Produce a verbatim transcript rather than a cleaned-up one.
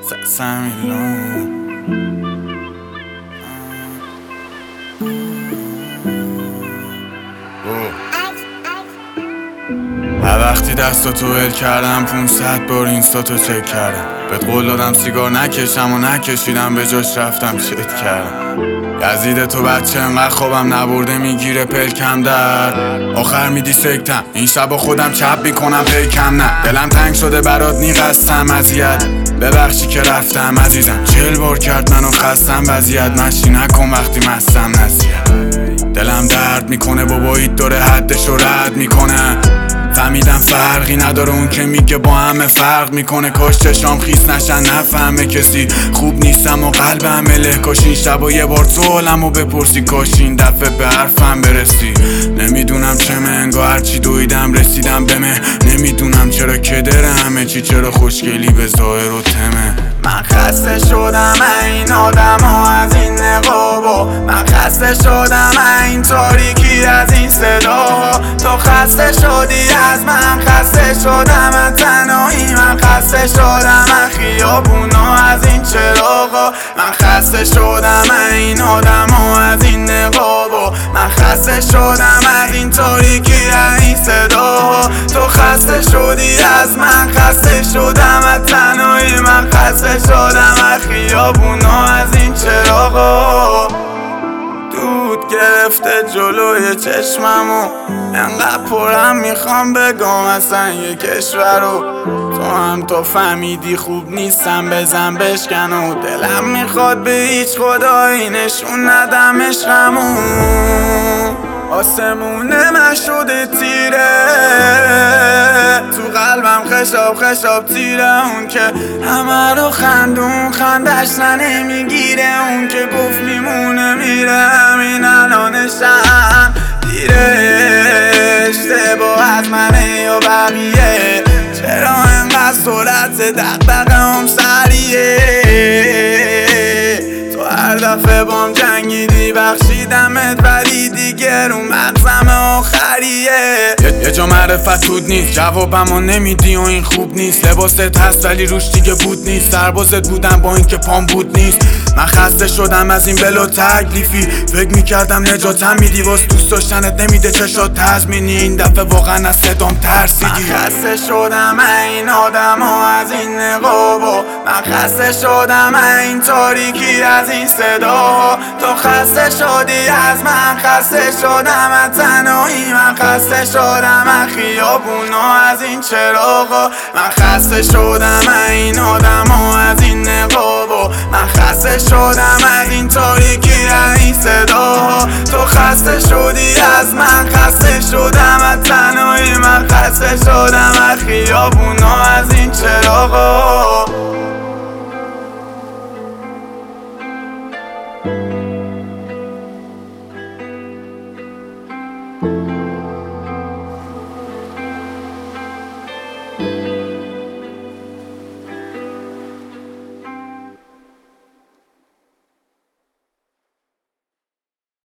سمیلون هر وقتی دستاتو ول کردم پونصد بار اینستاتو چک کردم. بهت قول دادم سیگار نکشم و نکشیدم، به جاش رفتم چت کردم. یزید تو بچه انقدر خوابم نبرده میگیره پلکم در آخر میدی سکتم. این شب خودم چپ میکنم پیکم نه. دلم تنگ شده برات نیقستم اذیت، ببخشی که رفتم عزیزم. چل بار کرد منو خستم وضعیت، مشی نکن وقتی مستم نصیحت. دلم درد میکنه باباییت داره حدشو رد میکنه. فهمیدم فرقی نداره اون که میگه با همه فرق میکنه. کاش چشام خیس نشن نفهمه کسی خوب نیستم و قلبم مله. کاش این شب و یه بار سوالم و بپرسی، کاش این دفعه به حرفم برسی. نمیدونم چه منگاه هرچی دویدم رسیدم بمه. نمیدونم چرا کدره همه چی، چرا خوشگلی به ظاهر و تمه. من خسته شدم این آدم ها از این نقابا، من خسته شدم این تاریکی از این صداها. تو خسته شدی از من، خسته شدم از تنهایی، من خسته شدم از خیابونا از این چراغا. من خسته شدم این آدم ها از این نقابا، من خسته شدم از این تاریکی از این صداها. تو خسته شدی از من، خسته شدم از تنهایی، من خسته شدم از خیابونا از این چراغا. دود گرفته جلوی چشممو، انقدر پرم میخوام بگم اصلا یه کشور رو. تو هم تو فهمیدی خوب نیستم بزن بشکن و دلم میخواد به هیچ خدایی نشون ندم عشقمو. آسمونه من شده تیره، تو قلبم خشاب خشاب تیره. اون که همه رو خندون خندش نمیگیره، اون که گفت میمونه میره همین الانشم دیره. اشتباه از منه یا بقیه، چرا انقدر سرعت دقدقه هم سریه. تو هر دفعه بام جنگیدی بخشیدمت ولی دیگه رو مغزم آخریه. یه جا معرفت تود نیست جوابمو نمیدی و این خوب نیست. لباست هست ولی روش دیگه بود نیست، سربازت بودم با این که پام بود نیست. من خسته شدم از این بلو تکلیفی، فکر میکردم نجاتم میدی واس دوست داشتنت نمیده چشات تضمینی. این دفعه واقعا از صدام ترسیدی. من خسته شدم این آدم ها از این نقابا، من خسته شدم این تاریکی از این صداها. تو خسته شدی از من، خسته شدم از تنهایی، من خسته شدم از خیابونا از این چراغا. من خسته شدم این آدم ها از این نقابا، من خسته شدم از این تاریکی از این صداها. تو خسته شدی از من، خسته شدم از تنهایی، من خسته شدم از خیابونا از این چراغا.